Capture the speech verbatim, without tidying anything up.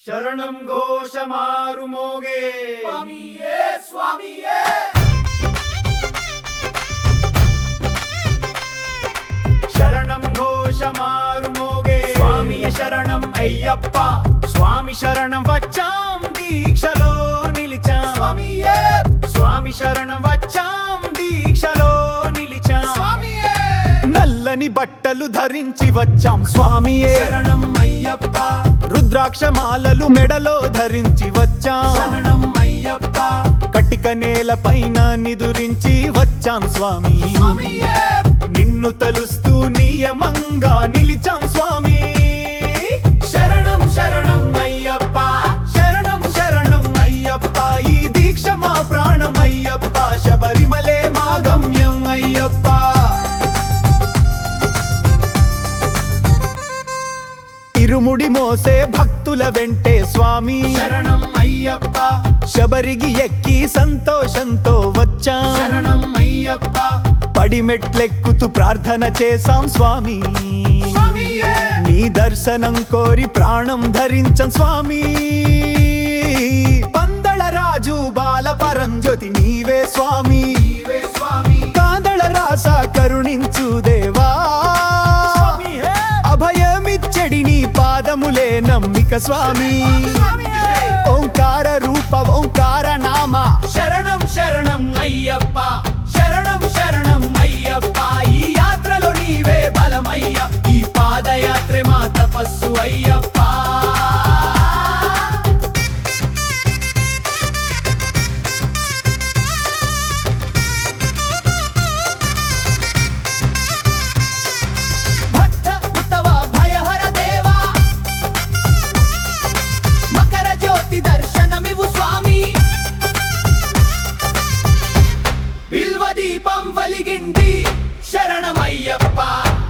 శరణం ఘోషమారు మోగే స్వామియే స్వామియే శరణం ఘోషమారు మోగే స్వామియే శరణం అయ్యప్ప స్వామి శరణం వచ్చాం దీక్షలో నిలిచాం స్వామియే స్వామి శరణం వచ్చాం దీక్షలో నిలిచాం స్వామియే నల్లని బట్టలు ధరించి వచ్చాం స్వామియే శరణం అయ్యప్ప రుద్రాక్ష మాలలు మెడలో ధరించి వచ్చాం శరణం అయ్యప్ప కటిక నేల పైన నిదురించి వచ్చాం స్వామి స్వామియే నిన్ను తలుస్తూ నియమంగా నిలిచాం స్వామి శరణం శరణం అయ్యప్ప శరణం శరణం అయ్యప్ప ఈ దీక్ష మా ప్రాణం అయ్యప్ప శబరిమలే మా గమ్యం అయ్యప్ప ఇరుముడి మోసే భక్తుల వెంటే స్వామి శరణం అయ్యప్ప శబరికి ఎక్కి సంతోషంతో వచ్చాం శరణం అయ్యప్ప పడి మెట్లెక్కుతూ ప్రార్థన చేశాం స్వామి స్వామియే నీ దర్శనం కోరి ప్రాణం ధరించం స్వామి పందళ రాజు బాల పరంజ్యోతి నీవే స్వామి నీవే స్వామి కాదళ రాస కరుణించు దేవా అభయమిచ్చడి నీ పాదములే నమ్మిక స్వామి స్వామియే ఓంకార రూప ఓంకార నామ శరణం శరణం అయ్యప్ప శరణం శరణం అయ్యప్ప ఈ యాత్రలో నీవే బలమయ్య ఈ పాదయాత్ర మా తపస్సు అయ్యప్ప భక్త ఉత్తవ భయహర దేవా మకర జ్యోతి దర్శనమివు స్వామి బిల్వ దీపం వెలిగింది శరణమయ్యప్ప